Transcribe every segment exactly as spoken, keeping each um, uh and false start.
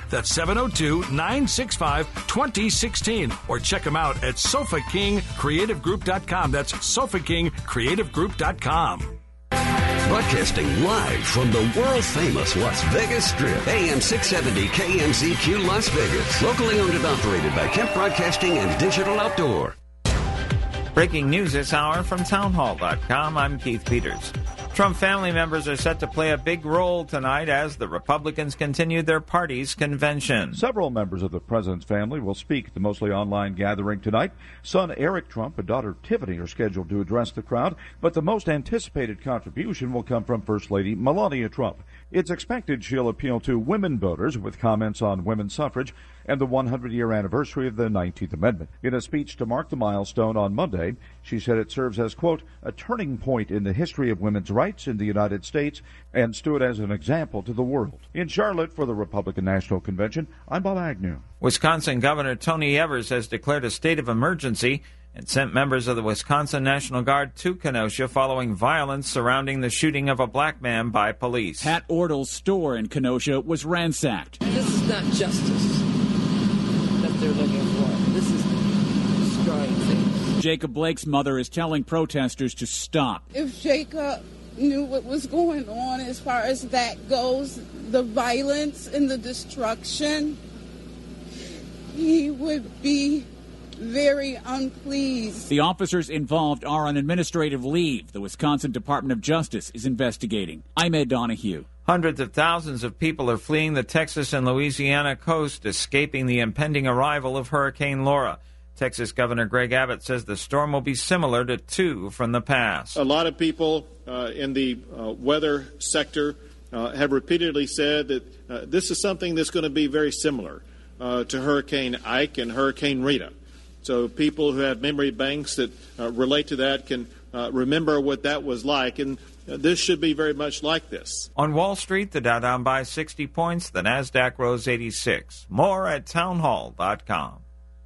That's seven oh two, nine six five, two oh one six or check them out at sofa king creative group dot com. That's sofa king creative group dot com. Broadcasting live from the world-famous Las Vegas Strip, A M six seventy K M Z Q Las Vegas. Locally owned and operated by Kemp Broadcasting and Digital Outdoor. Breaking news this hour from townhall dot com. I'm Keith Peters. Trump family members are set to play a big role tonight as the Republicans continue their party's convention. Several members of the president's family will speak at the mostly online gathering tonight. Son Eric Trump and daughter Tiffany are scheduled to address the crowd, but the most anticipated contribution will come from First Lady Melania Trump. It's expected she'll appeal to women voters with comments on women's suffrage and the hundred-year anniversary of the nineteenth Amendment. In a speech to mark the milestone on Monday, she said it serves as, quote, a turning point in the history of women's rights in the United States and stood as an example to the world. In Charlotte for the Republican National Convention, I'm Bob Agnew. Wisconsin Governor Tony Evers has declared a state of emergency and sent members of the Wisconsin National Guard to Kenosha following violence surrounding the shooting of a black man by police. Pat Ordel's store in Kenosha was ransacked. This is not justice that they're looking for. This is destroying things. Jacob Blake's mother is telling protesters to stop. If Jacob knew what was going on as far as that goes, the violence and the destruction, he would be very unpleased. The officers involved are on administrative leave. The Wisconsin Department of Justice is investigating. I'm Ed Donahue. Hundreds of thousands of people are fleeing the Texas and Louisiana coast, escaping the impending arrival of Hurricane Laura. Texas Governor Greg Abbott says the storm will be similar to two from the past. A lot of people uh, in the uh, weather sector uh, have repeatedly said that uh, this is something that's going to be very similar uh, to Hurricane Ike and Hurricane Rita. So people who have memory banks that uh, relate to that can uh, remember what that was like, and uh, this should be very much like this. On Wall Street, the Dow down by sixty points, the Nasdaq rose eighty-six. More at townhall dot com.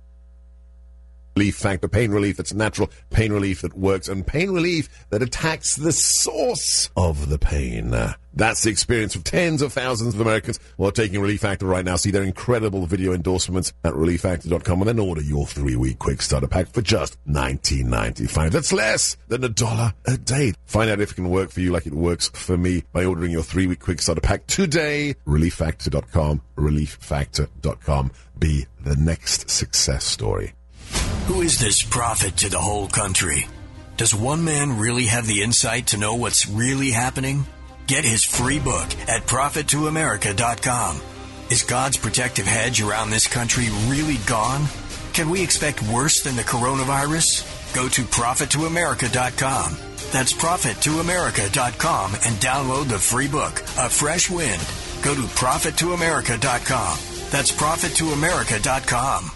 Relief Factor, pain relief that's natural, pain relief that works, and pain relief that attacks the source of the pain. Uh, that's the experience of tens of thousands of Americans who are taking Relief Factor right now. See their incredible video endorsements at relief factor dot com and then order your three-week quick starter pack for just nineteen ninety-five. That's less than a dollar a day. Find out if it can work for you like it works for me by ordering your three-week quick starter pack today. relief factor dot com, relief factor dot com. Be the next success story. Who is this prophet to the whole country? Does one man really have the insight to know what's really happening? Get his free book at prophet to america dot com. Is God's protective hedge around this country really gone? Can we expect worse than the coronavirus? Go to prophet to america dot com. That's prophet to america dot com and download the free book, A Fresh Wind. Go to prophet to america dot com. That's prophet to america dot com.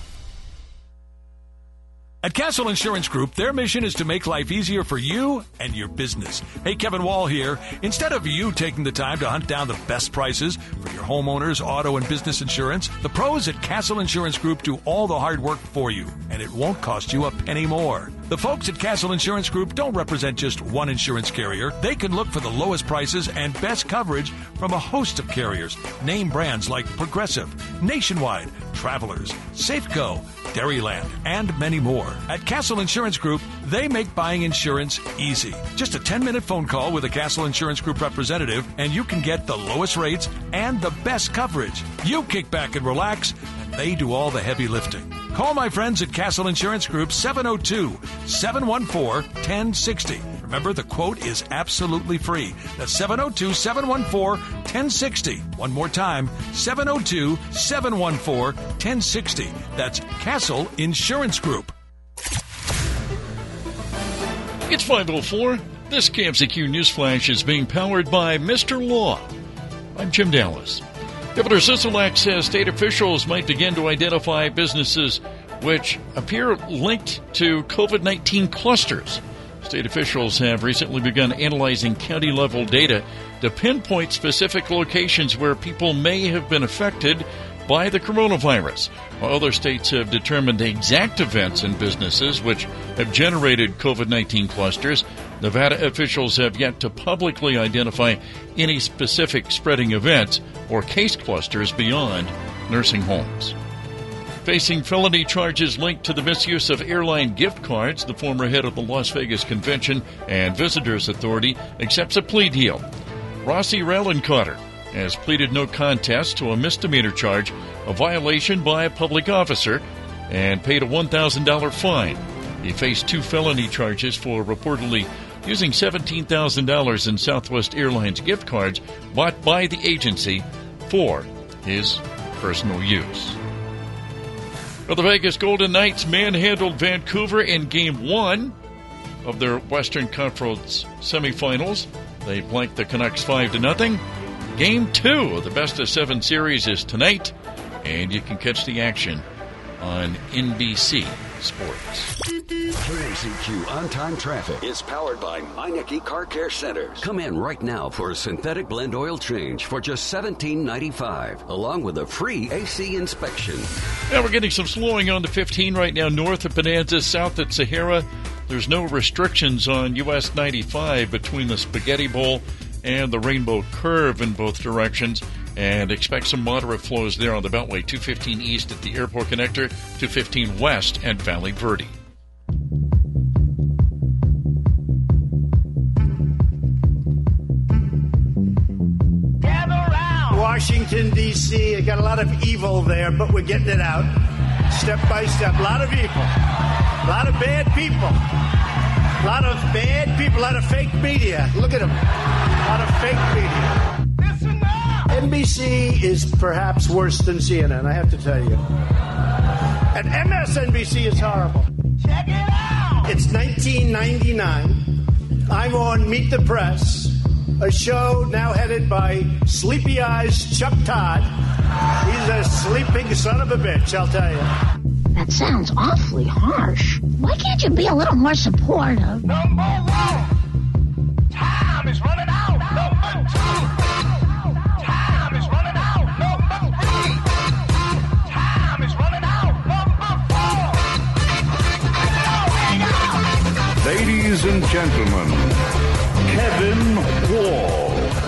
At Castle Insurance Group, their mission is to make life easier for you and your business. Hey, Kevin Wall here. Instead of you taking the time to hunt down the best prices for your homeowners, auto, and business insurance, the pros at Castle Insurance Group do all the hard work for you, and it won't cost you a penny more. The folks at Castle Insurance Group don't represent just one insurance carrier. They can look for the lowest prices and best coverage from a host of carriers. Name brands like Progressive, Nationwide, Travelers, Safeco, Dairyland, and many more. At Castle Insurance Group, they make buying insurance easy. Just a ten-minute phone call with a Castle Insurance Group representative, and you can get the lowest rates and the best coverage. You kick back and relax, and they do all the heavy lifting. Call my friends at Castle Insurance Group, seven oh two, seven one four, one oh six oh. Remember, the quote is absolutely free. That's seven oh two, seven one four, one oh six oh. One more time, seven oh two, seven one four, one oh six oh. That's Castle Insurance Group. It's five oh four. This K M Z Q Newsflash is being powered by Mister Law. I'm Jim Dallas. Governor Sisolak says state officials might begin to identify businesses which appear linked to covid nineteen clusters. State officials have recently begun analyzing county-level data to pinpoint specific locations where people may have been affected by the coronavirus, while other states have determined exact events and businesses which have generated covid nineteen clusters. Nevada officials have yet to publicly identify any specific spreading events or case clusters beyond nursing homes. Facing felony charges linked to the misuse of airline gift cards, the former head of the Las Vegas Convention and Visitors Authority accepts a plea deal. Rossi Rallencotter has pleaded no contest to a misdemeanor charge, a violation by a public officer, and paid a one thousand dollars fine. He faced two felony charges for reportedly using seventeen thousand dollars in Southwest Airlines gift cards bought by the agency for his personal use. Well, the Vegas Golden Knights manhandled Vancouver in Game one of their Western Conference semifinals. They blanked the Canucks five to nothing. Game two of the best-of-seven series is tonight, and you can catch the action on N B C Sports. K M C Q On-Time Traffic is powered by Meineke Car Care Centers. Come in right now for a synthetic blend oil change for just seventeen ninety-five, along with a free A C inspection. Now we're getting some slowing on the fifteen right now, north of Bonanza, south at Sahara. There's no restrictions on U S ninety-five between the Spaghetti Bowl and the Rainbow Curve in both directions. And expect some moderate flows there on the Beltway, two fifteen east at the Airport Connector, two fifteen west at Valley Verde. Washington, D C, got a lot of evil there, but we're getting it out step by step. A lot of evil, a lot of bad people, a lot of bad people, a lot of fake media. Look at them, a lot of fake media. N B C is perhaps worse than C N N, I have to tell you. And M S N B C is horrible. Check it out! It's nineteen ninety-nine. I'm on Meet the Press, a show now headed by Sleepy Eyes Chuck Todd. He's a sleeping son of a bitch, I'll tell you. That sounds awfully harsh. Why can't you be a little more supportive? Number one, time is running out. Number two, time is running out. Number three, time is running out. Number four. Ladies and gentlemen, Kevin Wall.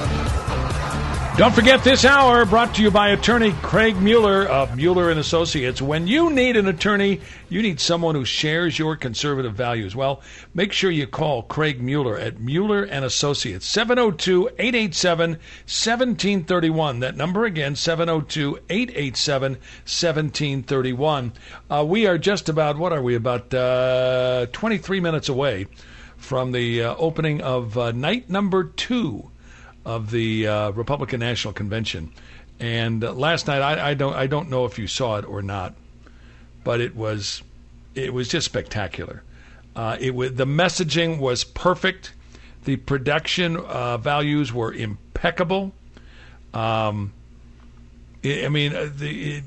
Don't forget this hour brought to you by attorney Craig Mueller of Mueller and Associates. When you need an attorney, you need someone who shares your conservative values. Well, make sure you call Craig Mueller at Mueller and Associates, seven oh two, eight eight seven, one seven three one. That number again, seven oh two, eight eight seven, one seven three one. Uh, we are just about, what are we, about uh, twenty-three minutes away from the uh, opening of uh, night number two of the uh, Republican National Convention. And uh, last night, I, I don't I don't know if you saw it or not, but it was it was just spectacular. Uh, it was, the messaging was perfect. The production uh, values were impeccable. Um, it, I mean, uh, the, it,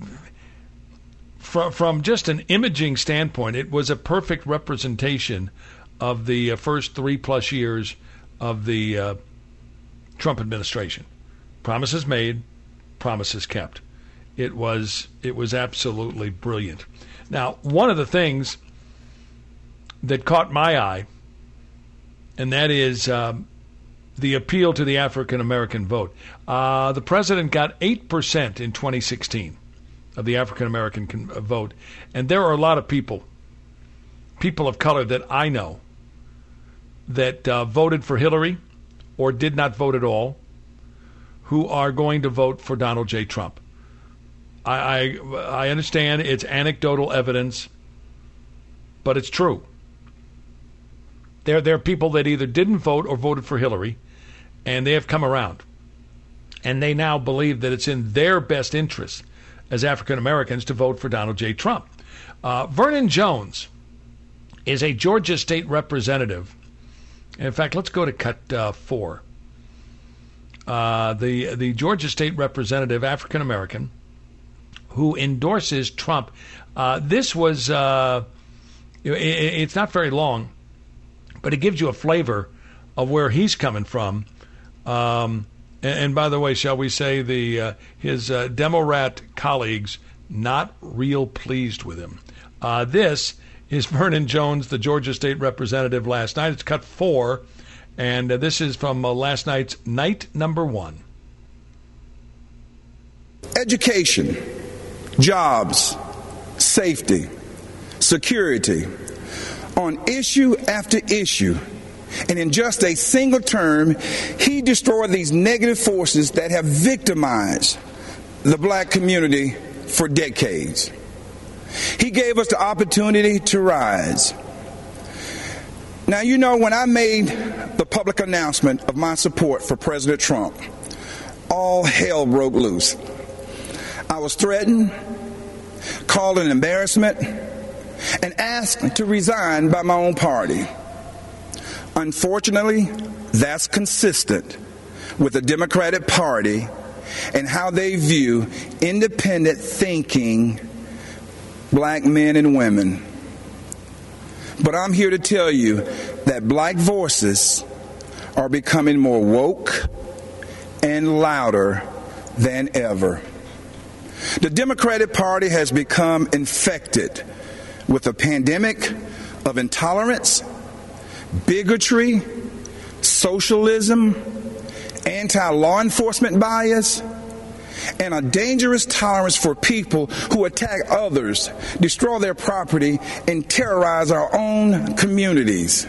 from from just an imaging standpoint, it was a perfect representation of the uh, first three plus years of the uh, Trump administration. Promises made, promises kept. It was it was absolutely brilliant. Now, one of the things that caught my eye, and that is um, the appeal to the African American vote. Uh, the president got eight percent in twenty sixteen of the African American con- vote, and there are a lot of people, people of color that I know, that uh, voted for Hillary or did not vote at all, who are going to vote for Donald J. Trump. I, I I understand it's anecdotal evidence, but it's true. There, there are people that either didn't vote or voted for Hillary, and they have come around. And they now believe that it's in their best interest as African Americans to vote for Donald J. Trump. Uh, Vernon Jones is a Georgia state representative. In fact, let's go to cut uh, four. Uh, the the Georgia state representative, African American, who endorses Trump. Uh, this was uh, it, it's not very long, but it gives you a flavor of where he's coming from. Um, and, and by the way, shall we say the uh, his uh, Democrat colleagues not real pleased with him. Uh, this is Vernon Jones, the Georgia state representative last night. It's cut four, and uh, this is from uh, last night's night number one. Education jobs, safety, security, on issue after issue. And in just a single term, he destroyed these negative forces that have victimized the black community for decades. He gave us the opportunity to rise. Now, you know, when I made the public announcement of my support for President Trump, all hell broke loose. I was threatened, called an embarrassment, and asked to resign by my own party. Unfortunately, that's consistent with the Democratic Party and how they view independent thinking black men and women. But I'm here to tell you that black voices are becoming more woke and louder than ever. The Democratic Party has become infected with a pandemic of intolerance, bigotry, socialism, anti-law enforcement bias, and a dangerous tolerance for people who attack others, destroy their property, and terrorize our own communities.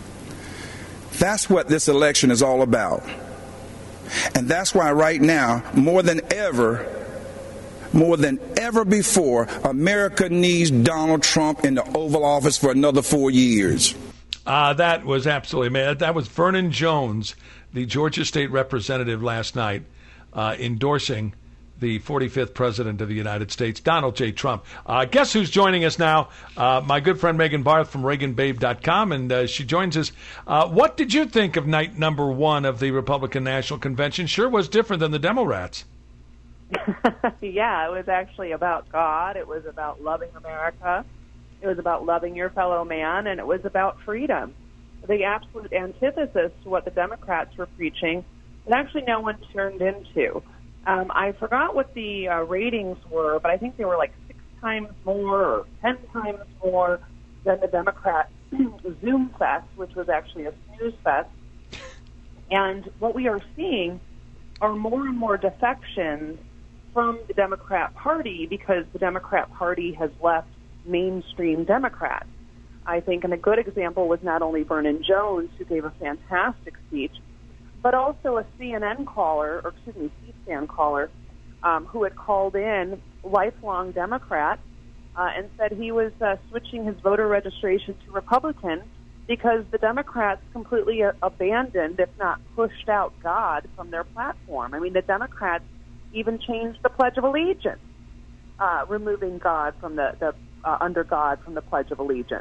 That's what this election is all about. And that's why right now, more than ever, more than ever before, America needs Donald Trump in the Oval Office for another four years. Uh, that was absolutely mad. That was Vernon Jones, the Georgia State Representative, last night, uh, endorsing the forty-fifth President of the United States, Donald J. Trump. Uh, guess who's joining us now? Uh, my good friend Megan Barth from Reagan Babe dot com, and uh, she joins us. Uh, what did you think of night number one of the Republican National Convention? Sure was different than the Democrats. Yeah, it was actually about God. It was about loving America. It was about loving your fellow man, and it was about freedom. The absolute antithesis to what the Democrats were preaching, that actually no one turned into. Um, I forgot what the uh, ratings were, but I think they were like six times more or ten times more than the Democrat Zoom Fest, which was actually a snooze fest. And what we are seeing are more and more defections from the Democrat Party because the Democrat Party has left mainstream Democrats. I think, and a good example was not only Vernon Jones, who gave a fantastic speech, but also a C N N caller, or excuse me, C-SPAN caller, um, who had called in, lifelong Democrat, uh, and said he was uh, switching his voter registration to Republican because the Democrats completely uh, abandoned, if not pushed out, God from their platform. I mean, the Democrats even changed the Pledge of Allegiance, uh, removing God from the, the uh, under God from the Pledge of Allegiance.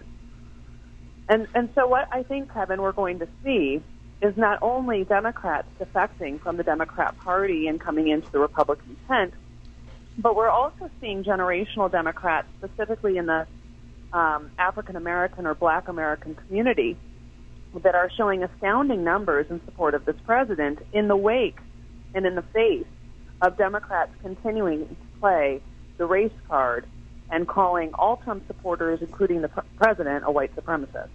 And and so what I think, Kevin, we're going to see is not only Democrats defecting from the Democrat Party and coming into the Republican tent, but we're also seeing generational Democrats, specifically in the um, African-American or Black American community, that are showing astounding numbers in support of this president in the wake and in the face of Democrats continuing to play the race card and calling all Trump supporters, including the pr- president, a white supremacist.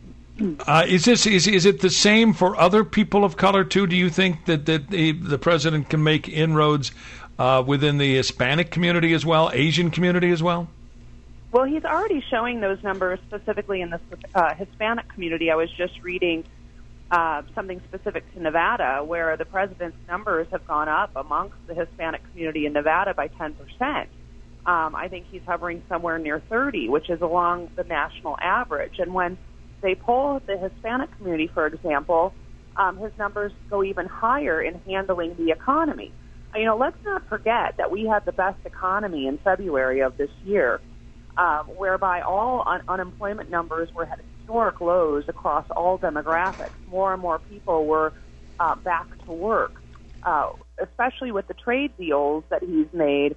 Uh, is this is is it the same for other people of color too? Do you think that that the, the president can make inroads uh, within the Hispanic community as well, Asian community as well? Well, he's already showing those numbers specifically in the uh, Hispanic community. I was just reading uh, something specific to Nevada, where the president's numbers have gone up amongst the Hispanic community in Nevada by ten percent. Um, I think he's hovering somewhere near thirty, which is along the national average. And when they poll the Hispanic community, for example, um, his numbers go even higher in handling the economy. You know, let's not forget that we had the best economy in February of this year, um, whereby all un- unemployment numbers were at historic lows across all demographics. More and more people were uh, back to work, uh, especially with the trade deals that he's made.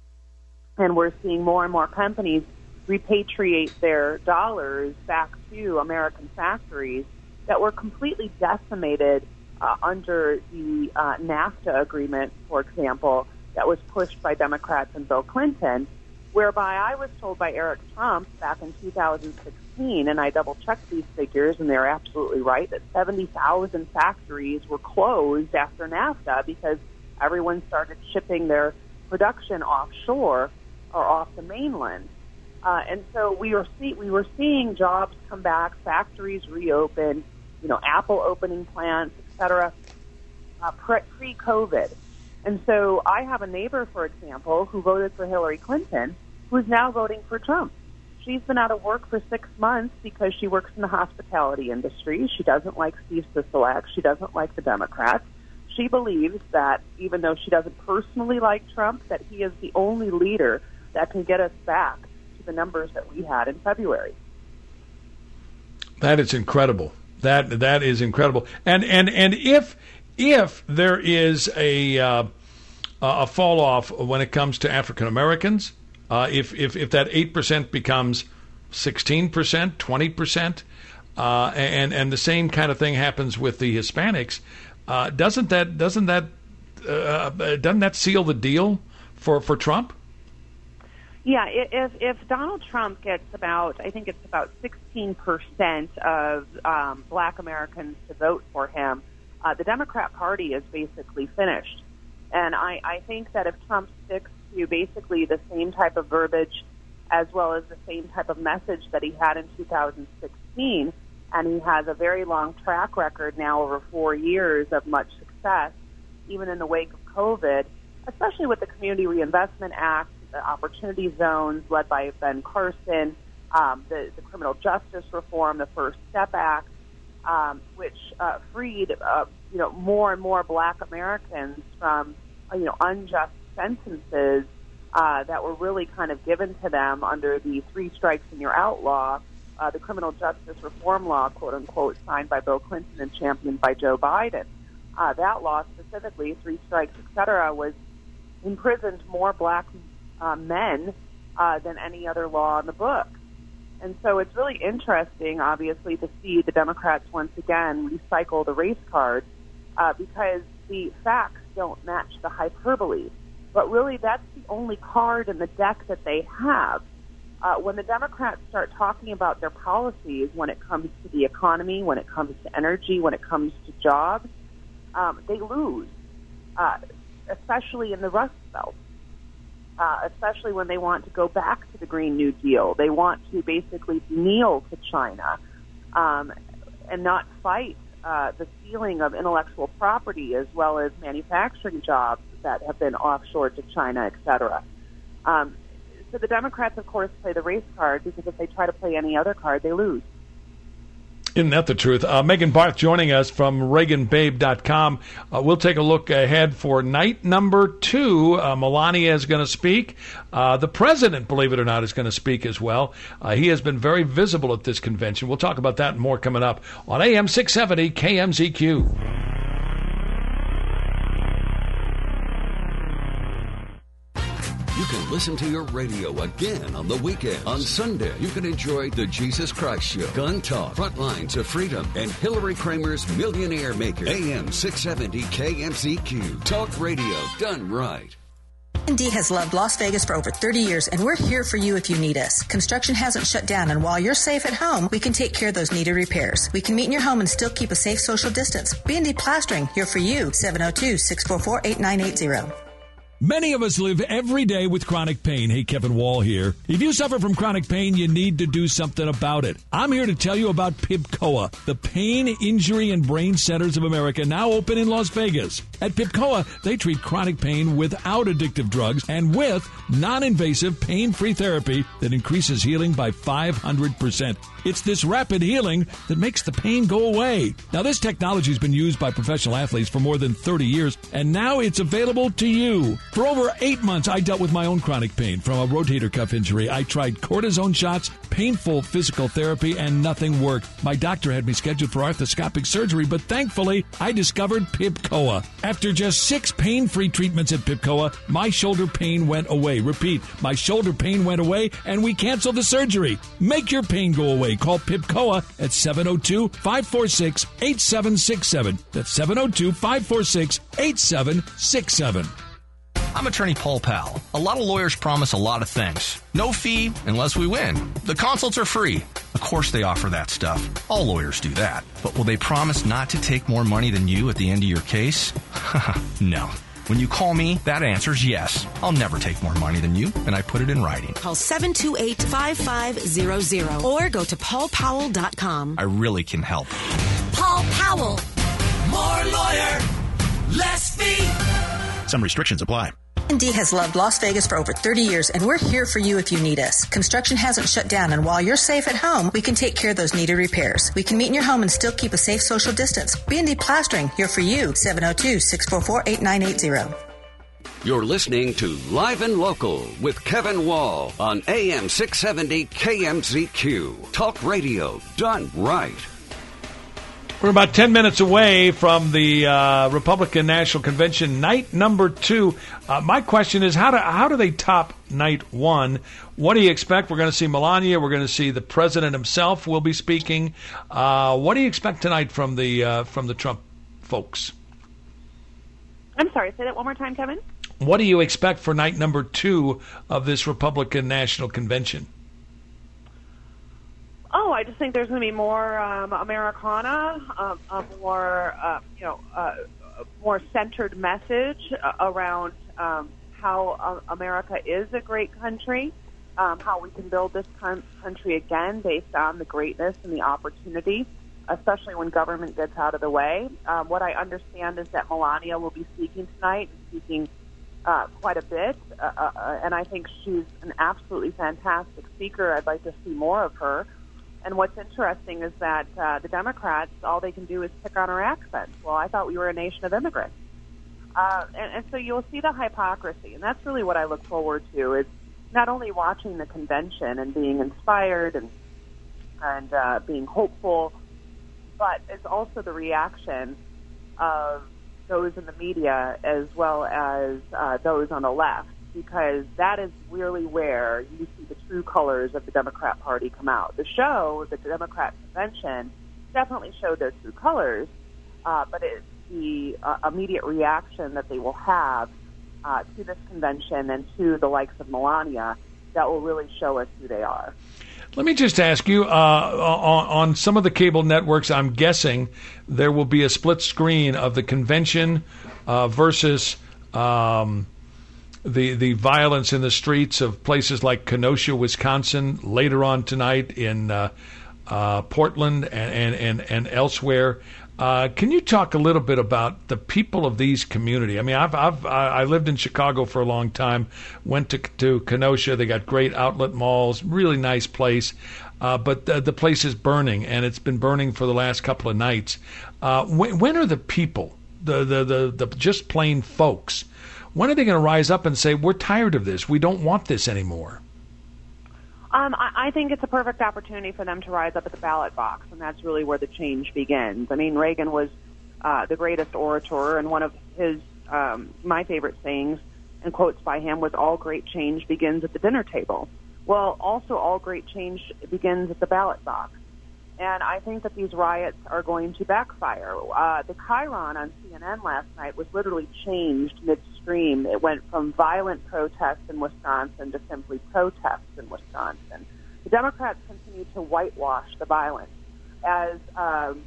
And we're seeing more and more companies repatriate their dollars back to American factories that were completely decimated uh, under the uh, NAFTA agreement, for example, that was pushed by Democrats and Bill Clinton, whereby I was told by Eric Trump back in two thousand sixteen, and I double-checked these figures, and they're absolutely right, that seventy thousand factories were closed after NAFTA because everyone started shipping their production offshore. are off the mainland. Uh, and so we were see- we were seeing jobs come back, factories reopen, you know, Apple opening plants, et cetera, uh, pre- pre-COVID. And so I have a neighbor, for example, who voted for Hillary Clinton, who is now voting for Trump. She's been out of work for six months because she works in the hospitality industry. She doesn't like Steve Sisolak. She doesn't like the Democrats. She believes that even though she doesn't personally like Trump, that he is the only leader that can get us back to the numbers that we had in February. That is incredible. That that is incredible. And and and if if there is a uh, a fall off when it comes to African Americans, uh, if if if that eight percent becomes sixteen percent, twenty percent, uh, and and the same kind of thing happens with the Hispanics, uh, doesn't that doesn't that uh, doesn't that seal the deal for, for Trump? Yeah, if if Donald Trump gets about, I think it's about sixteen percent of um, Black Americans to vote for him, uh, the Democrat Party is basically finished. And I, I think that if Trump sticks to basically the same type of verbiage as well as the same type of message that he had in two thousand sixteen, and he has a very long track record now over four years of much success, even in the wake of COVID, especially with the Community Reinvestment Act, the opportunity zones led by Ben Carson, um, the, the criminal justice reform, the First Step Act, um, which uh, freed uh, you know more and more Black Americans from uh, you know unjust sentences uh, that were really kind of given to them under the three strikes and you're outlaw, uh, the criminal justice reform law, quote unquote, signed by Bill Clinton and championed by Joe Biden. Uh, that law specifically, three strikes, et cetera, was imprisoned more Black Uh, men uh, than any other law in the book. And so it's really interesting, obviously, to see the Democrats once again recycle the race card uh, because the facts don't match the hyperbole. But really, that's the only card in the deck that they have. Uh, when the Democrats start talking about their policies when it comes to the economy, when it comes to energy, when it comes to jobs, um, they lose, uh, especially in the Rust Belt. Uh, especially when they want to go back to the Green New Deal. They want to basically kneel to China um, and not fight uh, the stealing of intellectual property as well as manufacturing jobs that have been offshored to China, et cetera. Um, so the Democrats, of course, play the race card because if they try to play any other card, they lose. Isn't that the truth? Uh, Megan Barth joining us from Reagan Babe dot com. Uh, we'll take a look ahead for night number two. Uh, Melania is going to speak. Uh, the president, believe it or not, is going to speak as well. Uh, he has been very visible at this convention. We'll talk about that and more coming up on A M six seventy K M Z Q. You can listen to your radio again on the weekend. On Sunday, you can enjoy The Jesus Christ Show, Gun Talk, Frontlines of Freedom, and Hillary Kramer's Millionaire Maker. A M six seventy K M Z Q. Talk radio done right. A and D has loved Las Vegas for over thirty years, and we're here for you if you need us. Construction hasn't shut down, and while you're safe at home, we can take care of those needed repairs. We can meet in your home and still keep a safe social distance. B and D Plastering, here for you. seven oh two, six four four, eight nine eight zero. Many of us live every day with chronic pain. Hey, Kevin Wall here. If you suffer from chronic pain, you need to do something about it. I'm here to tell you about PIBCOA, the Pain, Injury, and Brain Centers of America, now open in Las Vegas. At PIBCOA, they treat chronic pain without addictive drugs and with non-invasive, pain-free therapy that increases healing by five hundred percent. It's this rapid healing that makes the pain go away. Now, this technology has been used by professional athletes for more than thirty years, and now it's available to you. For over eight months, I dealt with my own chronic pain from a rotator cuff injury. I tried cortisone shots, painful physical therapy, and nothing worked. My doctor had me scheduled for arthroscopic surgery, but thankfully, I discovered PIBCOA. After just six pain-free treatments at PIBCOA, my shoulder pain went away. Repeat, my shoulder pain went away, and we canceled the surgery. Make your pain go away. Call PIBCOA at seven oh two, five four six, eight seven six seven. That's seven oh two, five four six, eight seven six seven. I'm attorney Paul Powell. A lot of lawyers promise a lot of things. No fee unless we win. The consults are free. Of course they offer that stuff. All lawyers do that. But will they promise not to take more money than you at the end of your case? No. When you call me, that answer's yes. I'll never take more money than you, and I put it in writing. Call seven two eight, five five zero zero or go to paul powell dot com. I really can help. Paul Powell. More lawyer, less fee. Some restrictions apply. A and D has loved Las Vegas for over thirty years, and we're here for you if you need us. Construction hasn't shut down, and while you're safe at home, we can take care of those needed repairs. We can meet in your home and still keep a safe social distance. B and D Plastering, here for you. seven oh two, six four four, eight nine eight zero. You're listening to Live and Local with Kevin Wall on A M six seventy K M Z Q. Talk radio done right. We're about ten minutes away from the uh, Republican National Convention, night number two. Uh, my question is, how do how do they top night one? What do you expect? We're going to see Melania. We're going to see the president himself will be speaking. Uh, what do you expect tonight from the uh, from the Trump folks? I'm sorry, say that one more time, Kevin. What do you expect for night number two of this Republican National Convention? Oh, I just think there's going to be more um, Americana, um, a more uh, you know, uh, a more centered message uh, around um, how uh, America is a great country, um, how we can build this con- country again based on the greatness and the opportunity, especially when government gets out of the way. Um, what I understand is that Melania will be speaking tonight, speaking uh, quite a bit, uh, uh, and I think she's an absolutely fantastic speaker. I'd like to see more of her. And what's interesting is that uh, the Democrats, all they can do is pick on her accent. Well, I thought we were a nation of immigrants. Uh, and, and so you'll see the hypocrisy. And that's really what I look forward to, is not only watching the convention and being inspired and, and uh, being hopeful, but it's also the reaction of those in the media as well as uh, those on the left, because that is really where you see the true colors of the Democrat Party come out. The show, the Democrat Convention, definitely showed their true colors, uh, but it's the uh, immediate reaction that they will have uh, to this convention and to the likes of Melania that will really show us who they are. Let me just ask you, uh, on, on some of the cable networks, I'm guessing there will be a split screen of the convention uh, versus um, the the violence in the streets of places like Kenosha, Wisconsin, later on tonight in uh, uh, Portland and, and, and, and elsewhere. Uh, can you talk a little bit about the people of these communities? I mean, I've, I've I lived in Chicago for a long time, went to to Kenosha. They got great outlet malls, really nice place. Uh, but the, the place is burning, and it's been burning for the last couple of nights. Uh, when, when are the people, the, the, the, the just plain folks, when are they going to rise up and say, we're tired of this, we don't want this anymore? Um, I, I think it's a perfect opportunity for them to rise up at the ballot box, and that's really where the change begins. I mean, Reagan was uh, the greatest orator, and one of his, um, my favorite sayings and quotes by him was, all great change begins at the dinner table. Well, also all great change begins at the ballot box. And I think that these riots are going to backfire. Uh, the Chiron on C N N last night was literally changed midstream. It went from violent protests in Wisconsin to simply protests in Wisconsin. The Democrats continue to whitewash the violence. As, um,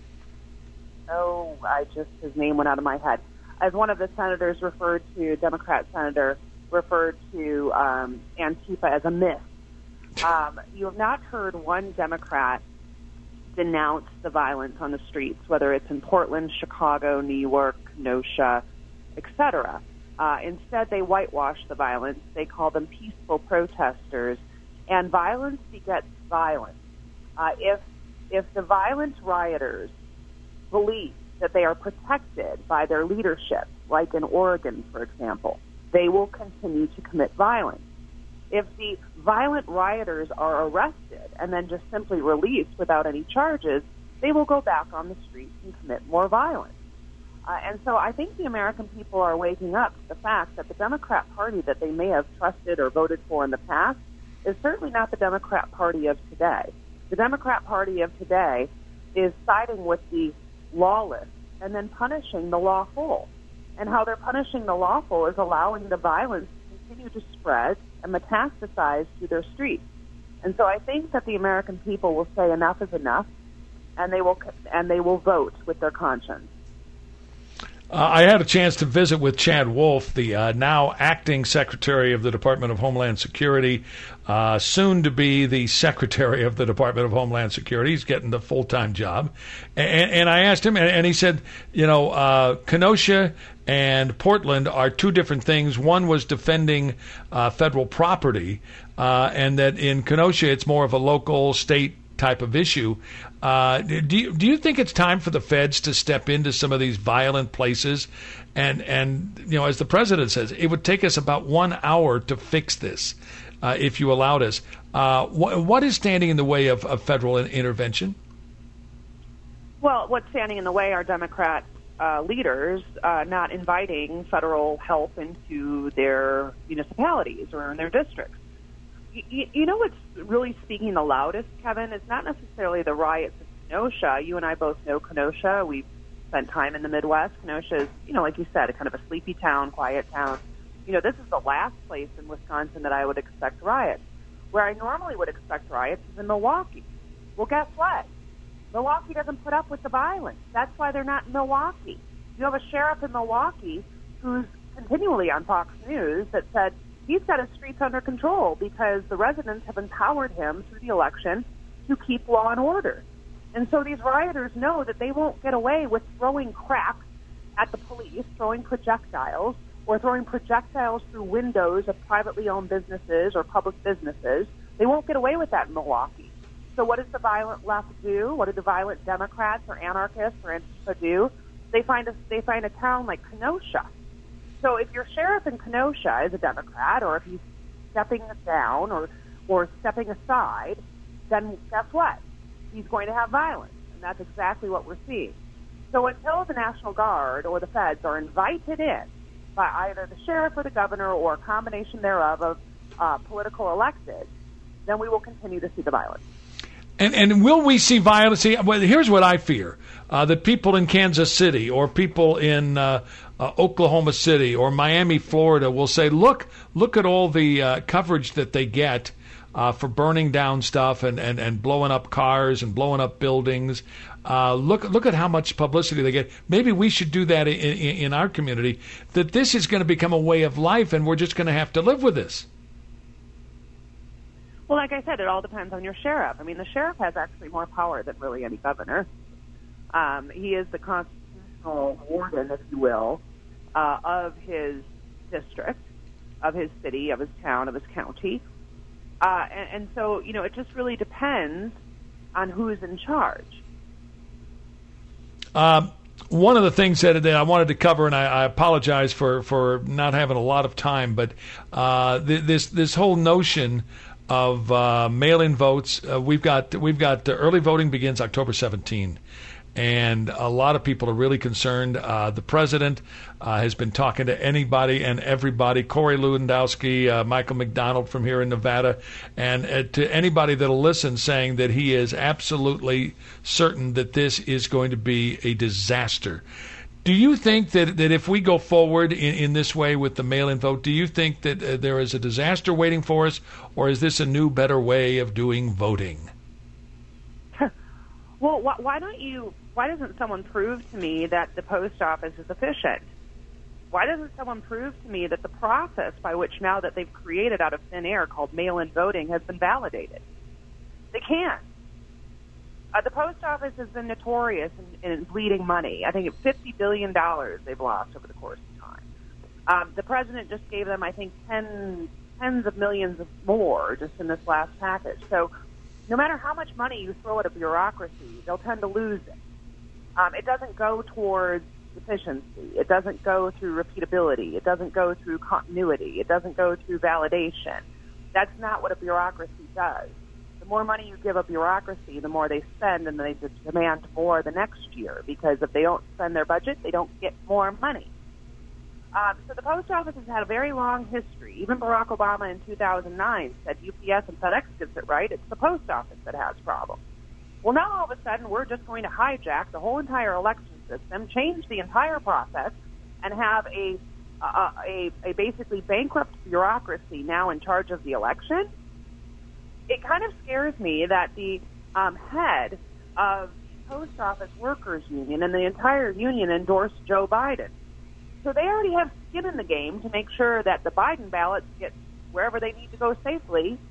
oh, I just, his name went out of my head. As one of the senators referred to, Democrat senator referred to um, Antifa as a myth. Um, you have not heard one Democrat denounce the violence on the streets, whether it's in Portland, Chicago, New York, Kenosha, et cetera. Uh, instead, they whitewash the violence. They call them peaceful protesters, and violence begets violence. Uh, if if the violent rioters believe that they are protected by their leadership, like in Oregon, for example, they will continue to commit violence. If the violent rioters are arrested and then just simply released without any charges, they will go back on the streets and commit more violence. Uh, and so I think the American people are waking up to the fact that the Democrat Party that they may have trusted or voted for in the past is certainly not the Democrat Party of today. The Democrat Party of today is siding with the lawless and then punishing the lawful. And how they're punishing the lawful is allowing the violence to continue to spread and metastasize through their streets. And so I think that the American people will say enough is enough, and they will and they will vote with their conscience. Uh, I had a chance to visit with Chad Wolf, the uh, now acting Secretary of the Department of Homeland Security, uh, soon to be the Secretary of the Department of Homeland Security. He's getting the full-time job. And, and I asked him, and, and he said, you know, uh, Kenosha and Portland are two different things. One was defending uh, federal property, uh, and that in Kenosha it's more of a local, state type of issue. Uh, do you, do you think it's time for the feds to step into some of these violent places? And, and you know, as the president says, it would take us about one hour to fix this uh, if you allowed us. Uh, wh- what is standing in the way of, of federal intervention? Well, what's standing in the way are Democrat uh, leaders uh, not inviting federal help into their municipalities or in their districts. You, you know what's really speaking the loudest, Kevin? It's not necessarily the riots in Kenosha. You and I both know Kenosha. We've spent time in the Midwest. Kenosha is, you know, like you said, a kind of a sleepy town, quiet town. You know, this is the last place in Wisconsin that I would expect riots. Where I normally would expect riots is in Milwaukee. Well, guess what? Milwaukee doesn't put up with the violence. That's why they're not in Milwaukee. You have a sheriff in Milwaukee who's continually on Fox News that said, he's got his streets under control because the residents have empowered him through the election to keep law and order. And so these rioters know that they won't get away with throwing crap at the police, throwing projectiles, or throwing projectiles through windows of privately owned businesses or public businesses. They won't get away with that in Milwaukee. So what does the violent left do? What do the violent Democrats or anarchists or Antifa do? They find a, they find a town like Kenosha. So if your sheriff in Kenosha is a Democrat, or if he's stepping down or, or stepping aside, then guess what? He's going to have violence, and that's exactly what we're seeing. So until the National Guard or the feds are invited in by either the sheriff or the governor or a combination thereof of uh, political elected, then we will continue to see the violence. And, and will we see violence? Well, here's what I fear, uh, that people in Kansas City or people in uh, uh, Oklahoma City or Miami, Florida will say, look, look at all the uh, coverage that they get uh, for burning down stuff and, and, and blowing up cars and blowing up buildings. Uh, look look at how much publicity they get. Maybe we should do that in, in, in our community, that this is going to become a way of life and we're just going to have to live with this. Well, like I said, it all depends on your sheriff. I mean, the sheriff has actually more power than really any governor. Um, he is the constitutional warden, if you will, uh, of his district, of his city, of his town, of his county. Uh, and, and so, you know, it just really depends on who's in charge. Uh, one of the things that, that I wanted to cover, and I, I apologize for, for not having a lot of time, but uh, th- this this whole notion of uh, mail-in votes. Uh, we've got we've got uh, early voting begins October seventeenth, and a lot of people are really concerned. Uh, the president uh, has been talking to anybody and everybody. Corey Lewandowski, uh, Michael McDonald from here in Nevada, and uh, to anybody that'll listen, saying that he is absolutely certain that this is going to be a disaster. Do you think that, that if we go forward in, in this way with the mail-in vote, do you think that uh, there is a disaster waiting for us, or is this a new, better way of doing voting? Well, wh- why don't you? Why doesn't someone prove to me that the post office is efficient? Why doesn't someone prove to me that the process by which now that they've created out of thin air called mail-in voting has been validated? They can't. Uh, the post office has been notorious in, in bleeding money. I think it's fifty billion dollars they've lost over the course of time. Um, the president just gave them, I think, ten, tens of millions of more just in this last package. So no matter how much money you throw at a bureaucracy, they'll tend to lose it. Um, it doesn't go towards efficiency. It doesn't go through repeatability. It doesn't go through continuity. It doesn't go through validation. That's not what a bureaucracy does. The more money you give a bureaucracy, the more they spend, and they demand more the next year, because if they don't spend their budget, they don't get more money. Um, so the post office has had a very long history. Even Barack Obama in two thousand nine said U P S and FedEx gets it right. It's the post office that has problems. Well, now all of a sudden we're just going to hijack the whole entire election system, change the entire process, and have a a, a, a basically bankrupt bureaucracy now in charge of the election. It kind of scares me that the um, head of the Post Office Workers Union and the entire union endorsed Joe Biden. So they already have skin in the game to make sure that the Biden ballots get wherever they need to go safely.